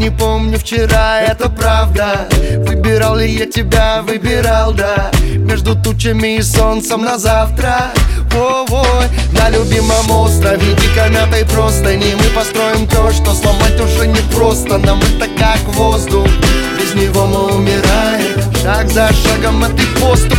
не помню вчера, это правда. Выбирал ли я тебя, выбирал, да. Между тучами и солнцем на завтра. Ой, на любимом острове дикомятой простыни мы построим то, что сломать уже не просто. Нам это как воздух, без него мы умираем. Шаг за шагом, а ты поступ